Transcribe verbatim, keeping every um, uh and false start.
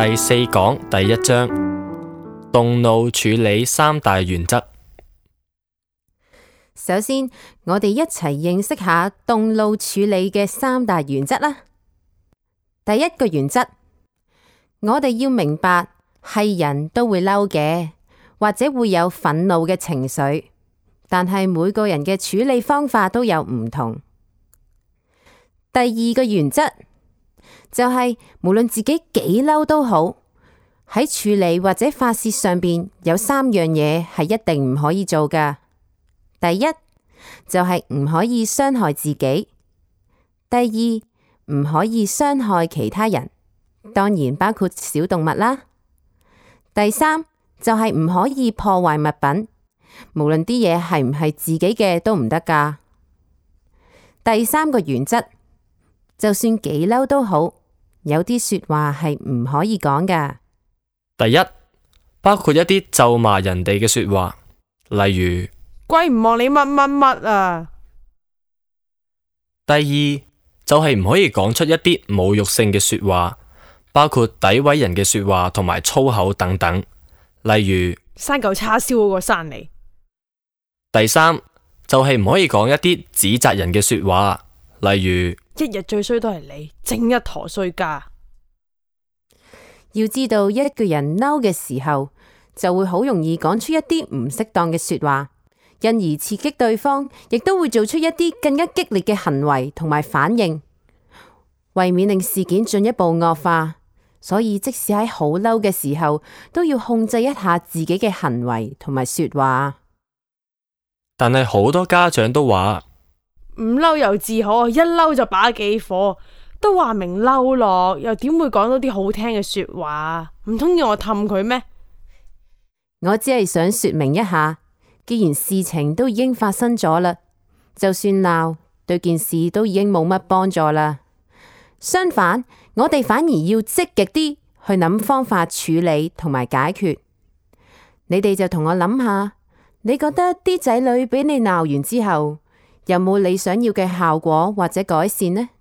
第四講第一章，動怒處理三大原則。 首先，我哋一齊認識下動怒處理嘅三大原則啦。第一個原則，我哋要明白係人都會嬲嘅，或者會有憤怒嘅情緒，但係每個人嘅處理方法都有唔同。第二個原則就係無論自己幾嬲都好，喺處理或者發洩上邊有三樣嘢係一定唔可以做㗎。第一就係唔可以傷害自己，第二唔可以傷害其他人，當然包括小動物啦。第三就係唔可以破壞物品，無論啲嘢係唔係自己嘅都唔得㗎。第三個原則，就算幾嬲都好，有啲說話係唔可以講㗎。 第一，包括一啲咒罵人哋嘅說話，例如鬼唔望你乜乜乜啊。 第二就係唔可以講出一啲侮辱性嘅說話，包括詆毀人嘅說話同埋粗口等等，例如生嚿叉燒嗰個生你。 第三就係唔可以講一啲指責人嘅說話，例如一日最衰都係你，正一陀衰家。 要知道一個人嬲嘅時候，就會好容易講出一啲唔適當嘅說話，因而刺激對方，亦都會做出一啲更加激烈嘅行為同埋反應，為免令事件進一步惡化，所以即使喺好嬲嘅時候，都要控制一下自己嘅行為同埋說話。 但係好多家長都話唔嬲又自可，一嬲就把幾火，都話明嬲咯，又點會講到啲好聽嘅說話？唔通要我氹佢咩？ 我只係想說明一下，既然事情都已經發生咗啦，就算鬧對件事都已經冇乜幫助啦。相反，我哋反而要積極啲去諗方法處理同埋解決。你哋就同我諗下，你覺得啲仔女俾你鬧完之後，有冇你想要嘅效果或者改善呢？